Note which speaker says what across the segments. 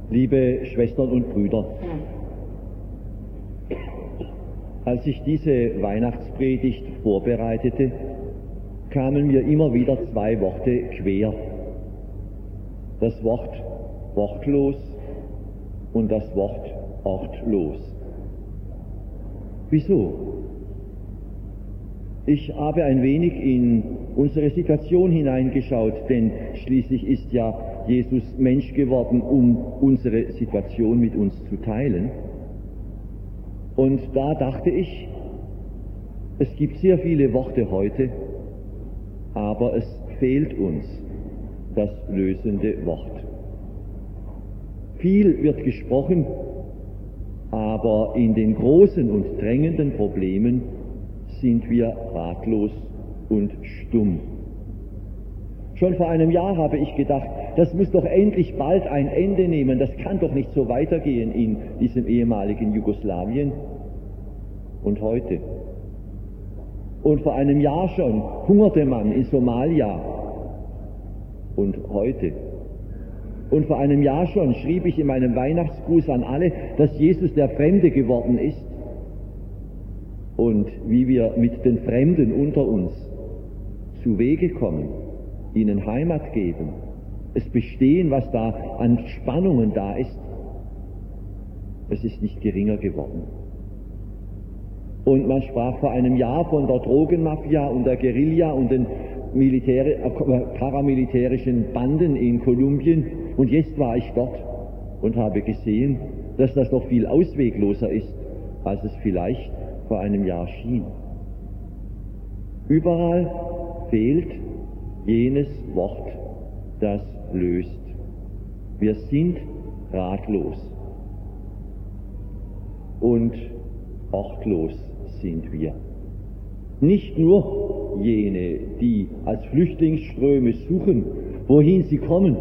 Speaker 1: Liebe Schwestern und Brüder, als ich diese Weihnachtspredigt vorbereitete, kamen mir immer wieder zwei Worte quer. Das Wort wortlos und das Wort ortlos. Wieso? Ich habe ein wenig in unsere Situation hineingeschaut, denn schließlich ist ja Jesus Mensch geworden, um unsere Situation mit uns zu teilen. Und da dachte ich, es gibt sehr viele Worte heute, aber es fehlt uns das lösende Wort. Viel wird gesprochen, aber in den großen und drängenden Problemen sind wir ratlos und stumm. Schon vor einem Jahr habe ich gedacht, das muss doch endlich bald ein Ende nehmen, das kann doch nicht so weitergehen in diesem ehemaligen Jugoslawien. Und heute? Und vor einem Jahr schon hungerte man in Somalia. Und heute? Und vor einem Jahr schon schrieb ich in meinem Weihnachtsgruß an alle, dass Jesus der Fremde geworden ist. Und wie wir mit den Fremden unter uns zu Wege kommen, ihnen Heimat geben, es bestehen, was da an Spannungen da ist, es ist nicht geringer geworden. Und man sprach vor einem Jahr von der Drogenmafia und der Guerilla und den paramilitärischen Banden in Kolumbien. Und jetzt war ich dort und habe gesehen, dass das doch viel auswegloser ist, als es vielleicht vor einem Jahr schien. Überall fehlt jenes Wort, das löst. Wir sind ratlos und ortlos sind wir. Nicht nur jene, die als Flüchtlingsströme suchen, wohin sie kommen,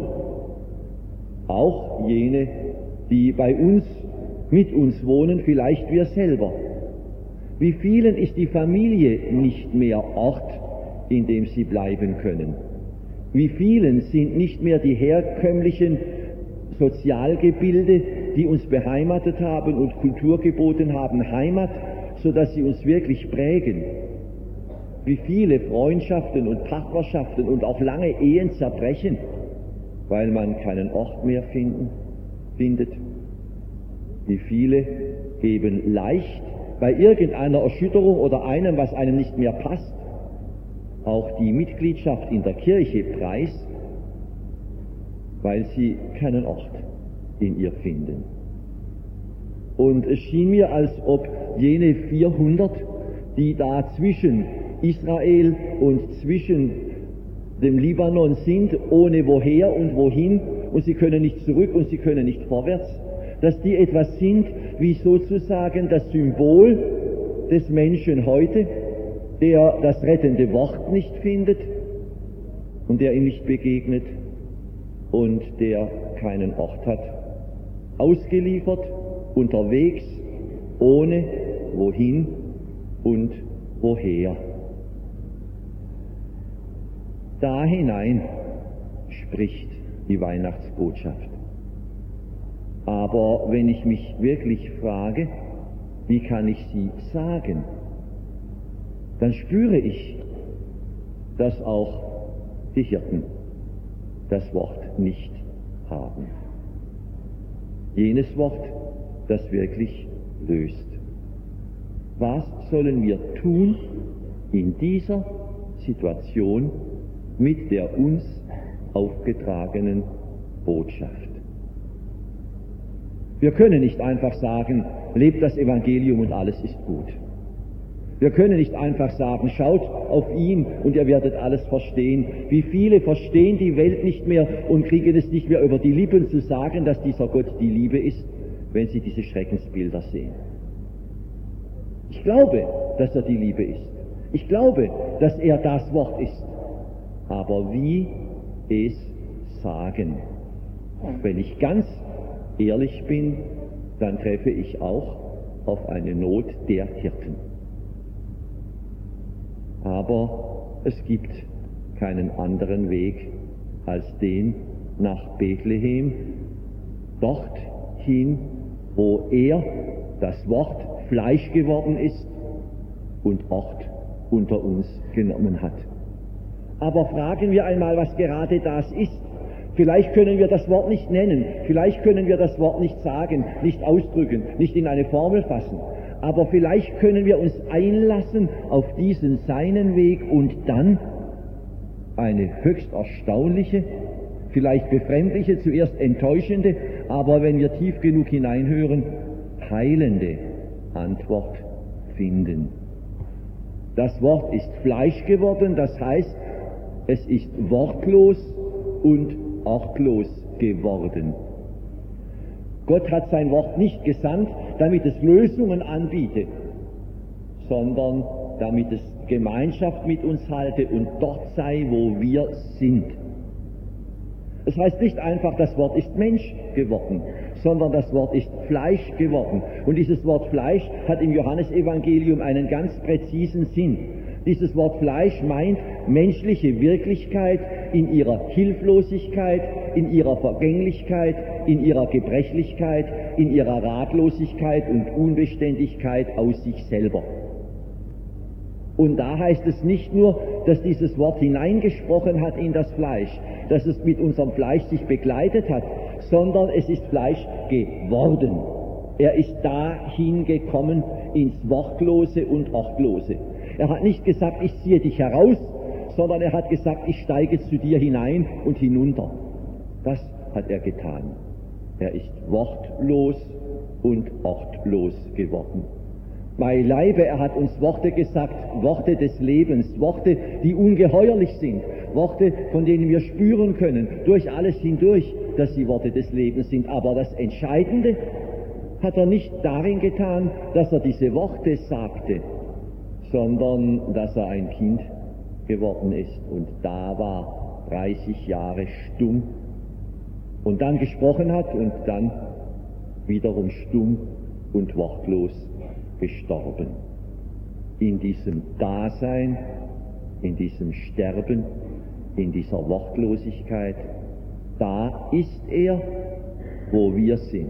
Speaker 1: auch jene, die bei uns, mit uns wohnen, vielleicht wir selber. Wie vielen ist die Familie nicht mehr Ort, in dem sie bleiben können? Wie vielen sind nicht mehr die herkömmlichen Sozialgebilde, die uns beheimatet haben und Kultur geboten haben, Heimat, sodass sie uns wirklich prägen? Wie viele Freundschaften und Partnerschaften und auch lange Ehen zerbrechen, weil man keinen Ort mehr findet? Wie viele geben leicht bei irgendeiner Erschütterung oder einem, was einem nicht mehr passt, auch die Mitgliedschaft in der Kirche preis, weil sie keinen Ort in ihr finden. Und es schien mir, als ob jene 400, die da zwischen Israel und zwischen dem Libanon sind, ohne woher und wohin, und sie können nicht zurück und sie können nicht vorwärts, dass die etwas sind wie sozusagen das Symbol des Menschen heute, der das rettende Wort nicht findet und der ihm nicht begegnet und der keinen Ort hat, ausgeliefert, unterwegs, ohne wohin und woher. Da hinein spricht die Weihnachtsbotschaft. Aber wenn ich mich wirklich frage, wie kann ich sie sagen, dann spüre ich, dass auch die Hirten das Wort nicht haben. Jenes Wort, das wirklich löst. Was sollen wir tun in dieser Situation mit der uns aufgetragenen Botschaft? Wir können nicht einfach sagen, lebt das Evangelium und alles ist gut. Wir können nicht einfach sagen, schaut auf ihn und ihr werdet alles verstehen. Wie viele verstehen die Welt nicht mehr und kriegen es nicht mehr über die Lippen zu sagen, dass dieser Gott die Liebe ist, wenn sie diese Schreckensbilder sehen. Ich glaube, dass er die Liebe ist. Ich glaube, dass er das Wort ist. Aber wie es sagen? Wenn ich ganz ehrlich bin, dann treffe ich auch auf eine Not der Hirten. Aber es gibt keinen anderen Weg als den nach Bethlehem, dorthin, wo er, das Wort, Fleisch geworden ist und Ort unter uns genommen hat. Aber fragen wir einmal, was gerade das ist. Vielleicht können wir das Wort nicht nennen, vielleicht können wir das Wort nicht sagen, nicht ausdrücken, nicht in eine Formel fassen. Aber vielleicht können wir uns einlassen auf diesen seinen Weg und dann eine höchst erstaunliche, vielleicht befremdliche, zuerst enttäuschende, aber wenn wir tief genug hineinhören, heilende Antwort finden. Das Wort ist Fleisch geworden, das heißt, es ist wortlos und ortlos geworden. Gott hat sein Wort nicht gesandt, damit es Lösungen anbietet, sondern damit es Gemeinschaft mit uns halte und dort sei, wo wir sind. Es heißt nicht einfach, das Wort ist Mensch geworden, sondern das Wort ist Fleisch geworden. Und dieses Wort Fleisch hat im Johannesevangelium einen ganz präzisen Sinn. Dieses Wort Fleisch meint menschliche Wirklichkeit in ihrer Hilflosigkeit, in ihrer Vergänglichkeit, in ihrer Gebrechlichkeit, in ihrer Ratlosigkeit und Unbeständigkeit aus sich selber. Und da heißt es nicht nur, dass dieses Wort hineingesprochen hat in das Fleisch, dass es mit unserem Fleisch sich begleitet hat, sondern es ist Fleisch geworden. Er ist dahin gekommen ins Wortlose und Ortlose. Er hat nicht gesagt, ich ziehe dich heraus, sondern er hat gesagt, ich steige zu dir hinein und hinunter. Das hat er getan. Er ist wortlos und ortlos geworden. Beileibe, er hat uns Worte gesagt, Worte des Lebens, Worte, die ungeheuerlich sind, Worte, von denen wir spüren können, durch alles hindurch, dass sie Worte des Lebens sind. Aber das Entscheidende hat er nicht darin getan, dass er diese Worte sagte, sondern dass er ein Kind geworden ist und da war 30 Jahre stumm und dann gesprochen hat und dann wiederum stumm und wortlos gestorben. In diesem Dasein, in diesem Sterben, in dieser Wortlosigkeit, da ist er, wo wir sind.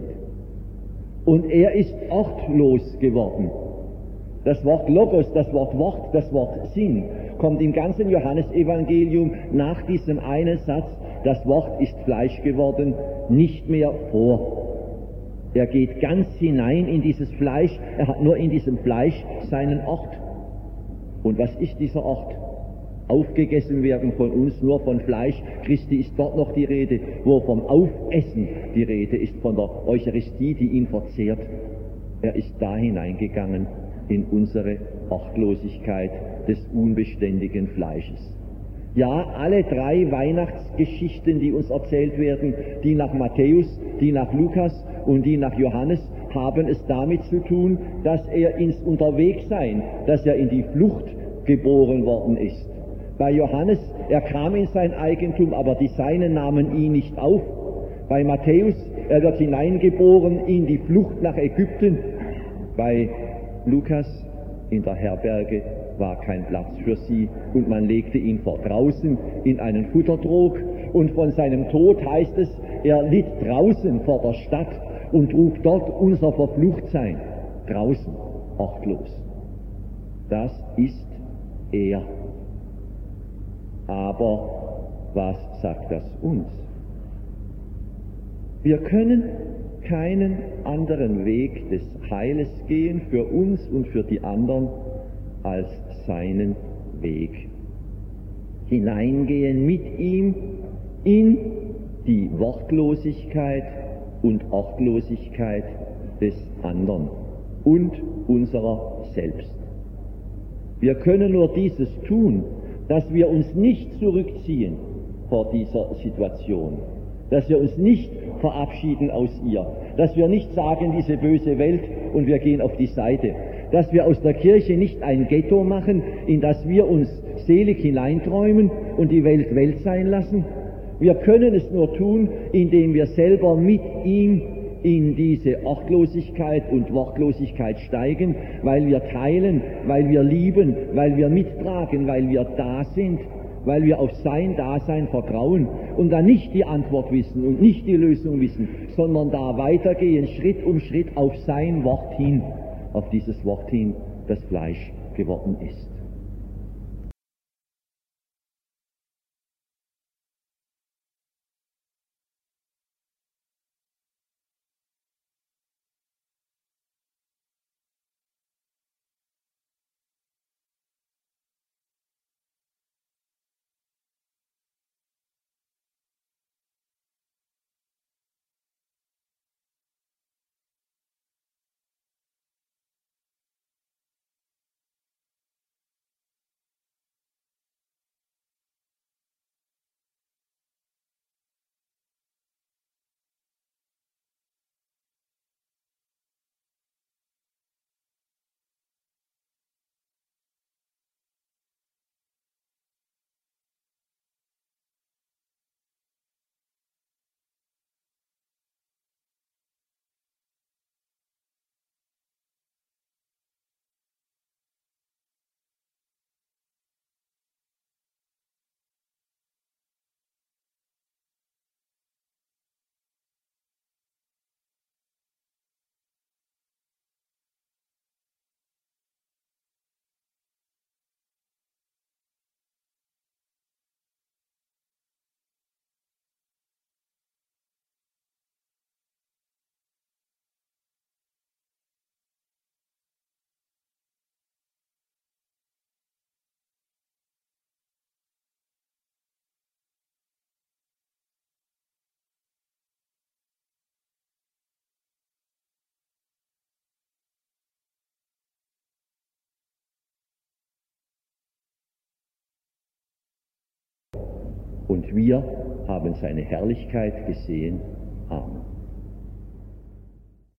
Speaker 1: Und er ist ortlos geworden. Das Wort Logos, das Wort Wort, das Wort Sinn kommt im ganzen Johannesevangelium nach diesem einen Satz, das Wort ist Fleisch geworden, nicht mehr vor. Er geht ganz hinein in dieses Fleisch, er hat nur in diesem Fleisch seinen Ort. Und was ist dieser Ort? Aufgegessen werden von uns nur von Fleisch. Christi ist dort noch die Rede, wo vom Aufessen die Rede ist, von der Eucharistie, die ihn verzehrt. Er ist da hineingegangen in unsere Ortlosigkeit des unbeständigen Fleisches. Ja, alle drei Weihnachtsgeschichten, die uns erzählt werden, die nach Matthäus, die nach Lukas und die nach Johannes, haben es damit zu tun, dass er ins Unterwegssein, dass er in die Flucht geboren worden ist. Bei Johannes, er kam in sein Eigentum, aber die Seinen nahmen ihn nicht auf. Bei Matthäus, er wird hineingeboren in die Flucht nach Ägypten. Bei Lukas, in der Herberge war kein Platz für sie und man legte ihn vor draußen in einen Futtertrog und von seinem Tod heißt es, er litt draußen vor der Stadt und trug dort unser Verfluchtsein, draußen, ortlos. Das ist er. Aber was sagt das uns? Wir können keinen anderen Weg des Heiles gehen für uns und für die anderen als seinen Weg. Hineingehen mit ihm in die Wortlosigkeit und Ortlosigkeit des anderen und unserer selbst. Wir können nur dieses tun, dass wir uns nicht zurückziehen vor dieser Situation, dass wir uns nicht verabschieden aus ihr, dass wir nicht sagen, diese böse Welt und wir gehen auf die Seite, dass wir aus der Kirche nicht ein Ghetto machen, in das wir uns selig hineinträumen und die Welt Welt sein lassen. Wir können es nur tun, indem wir selber mit ihm in diese Ortlosigkeit und Wortlosigkeit steigen, weil wir teilen, weil wir lieben, weil wir mittragen, weil wir da sind, weil wir auf sein Dasein vertrauen und dann nicht die Antwort wissen und nicht die Lösung wissen, sondern da weitergehen, Schritt um Schritt auf sein Wort hin, auf dieses Wort hin, das Fleisch geworden ist. Und wir haben seine Herrlichkeit gesehen. Amen.